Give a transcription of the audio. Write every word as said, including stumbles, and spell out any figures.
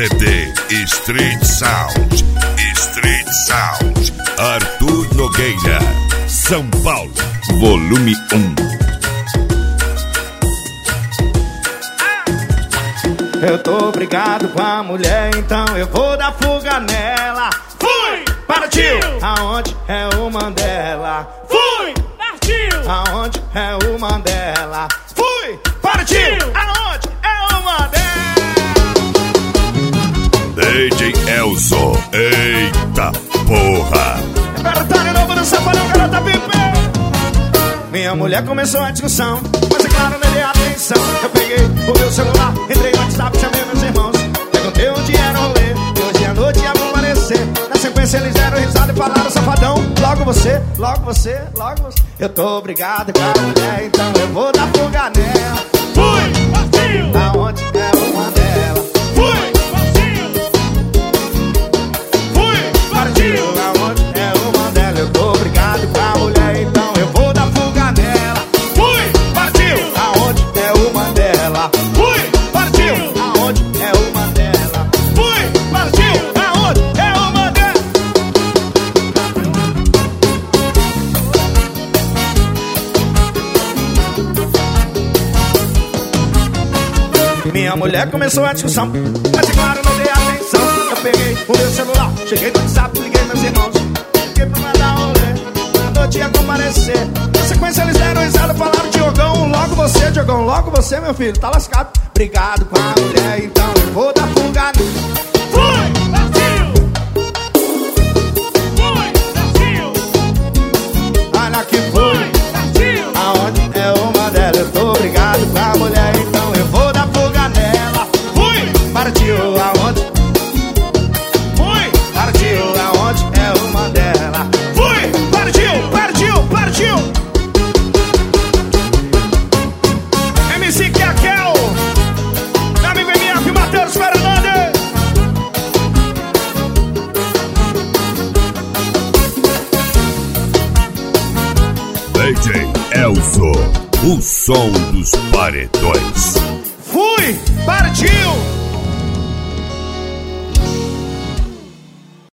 C D Street Sound, Street Sound, Arthur Nogueira, São Paulo, volume um. Eu tô brigado com a mulher, então eu vou dar fuga nela. Fui! Partiu! Aonde é o Mandela? Fui! Partiu! Aonde é o Mandela? Fui! Partiu! Aonde é o Mandela? D J Elzo, eita porra! Repertório novo do Safadão, garota pipe. Minha mulher começou a discussão, mas é claro, não dei atenção. Eu peguei o meu celular, entrei no WhatsApp, chamei meus irmãos. Perguntei onde era o rolê, e hoje à noite ia comparecer. Na sequência eles deram risada e falaram: Safadão, logo você, logo você, logo você. Eu tô brigado com a mulher, então eu vou dar fuga nela. Fui! Partiu! Aonde é o Mandela? Fui! Partiu! Fui! Partiu! Aonde é o Mandela? Eu tô brigado com a mulher, então eu vou dar fuga nela. Fui! Partiu! Aonde é o Mandela? Fui! Partiu! Aonde é o Mandela? Fui! Partiu! Aonde é o Mandela? Minha mulher começou a discussão, mas é claro, não dei atenção. Eu peguei o meu celular, cheguei no WhatsApp, liguei meus irmãos. Liguei pra mandar rolê, na noite ia comparecer. Na sequência eles deram risada, falaram: Diogão, logo você, Diogão, logo você, meu filho, tá lascado. Brigado com a mulher, então eu vou dar fuga nela. Fui! Partiu! Fui! Partiu! Olha que foi, Partiu! aonde é o Mandela? Eu tô brigado com a mulher, então eu vou dar fuga nela. Fui! Partiu, aonde? Fui! Partiu, aonde é o Mandela? Fui! Partiu, partiu, partiu. M C Kekel, meu amigo M F Matheus Fernandes. D J Elzo, o som dos paredões. Fui, partiu.